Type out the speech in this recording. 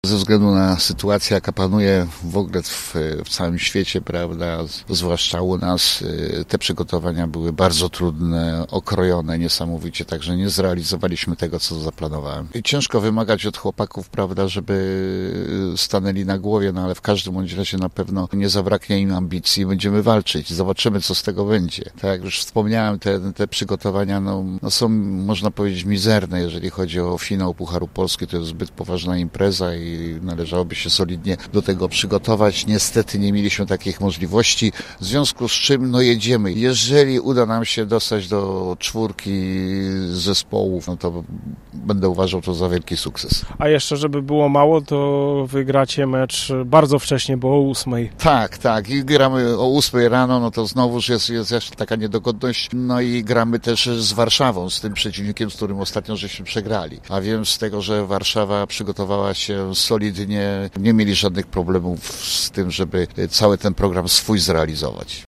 Ze względu na sytuację, jaka panuje w ogóle w całym świecie, prawda, zwłaszcza u nas, te przygotowania były bardzo trudne, okrojone niesamowicie, także nie zrealizowaliśmy tego, co zaplanowałem. I ciężko wymagać od chłopaków, prawda, żeby stanęli na głowie, no ale w każdym bądź razie na pewno nie zabraknie im ambicji, będziemy walczyć, zobaczymy, co z tego będzie. Tak jak już wspomniałem, te przygotowania no są, można powiedzieć, mizerne, jeżeli chodzi o finał Pucharu Polski, to jest zbyt poważna impreza i należałoby się solidnie do tego przygotować. Niestety nie mieliśmy takich możliwości, w związku z czym no jedziemy. Jeżeli uda nam się dostać do 4 zespołów, no to będę uważał to za wielki sukces. A jeszcze, żeby było mało, to wygracie mecz bardzo wcześnie, bo o 8. Tak. I gramy o 8 rano, no to znowuż jest jeszcze taka niedogodność. No i gramy też z Warszawą, z tym przeciwnikiem, z którym ostatnio żeśmy przegrali. A wiem z tego, że Warszawa przygotowała się solidnie, nie mieli żadnych problemów z tym, żeby cały ten program swój zrealizować.